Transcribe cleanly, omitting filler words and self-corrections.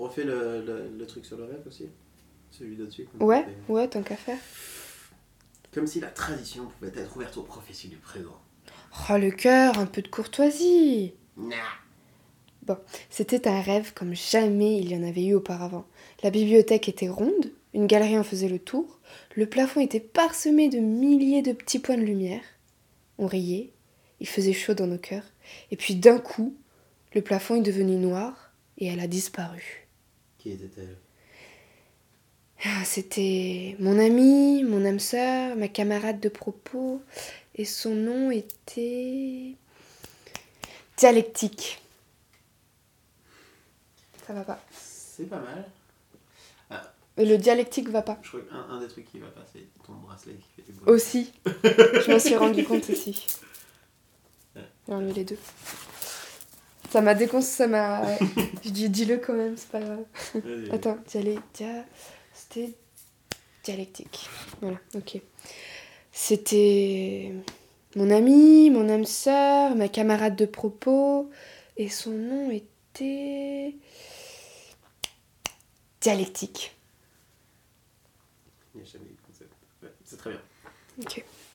refais le truc sur le rêve aussi. Celui d'au-dessus. Ouais, tant qu'à faire. Comme si la tradition pouvait être ouverte aux prophéties du présent. Oh, le cœur, un peu de courtoisie. Nah. Bon, c'était un rêve comme jamais il y en avait eu auparavant. La bibliothèque était ronde, une galerie en faisait le tour, le plafond était parsemé de milliers de petits points de lumière. On riait, il faisait chaud dans nos cœurs, et puis d'un coup, le plafond est devenu noir et elle a disparu. Qui était-elle? C'était mon amie, mon âme sœur, ma camarade de propos, et son nom était... Dialectique. Ça va pas. C'est pas mal. Le dialectique va pas. Je crois qu'un des trucs qui va pas, c'est ton bracelet qui fait du bruit. Aussi. Je m'en suis rendu compte aussi. J'ai enlevé les deux. Ça m'a déconcentré, Ouais. Je dis-le quand même, c'est pas grave. Vas-y. Attends, c'était dialectique. Voilà, ok. C'était mon amie, mon âme sœur, ma camarade de propos, et son nom était... Dialectique. Il n'y a jamais eu de concept. Ouais, c'est très bien. Ok.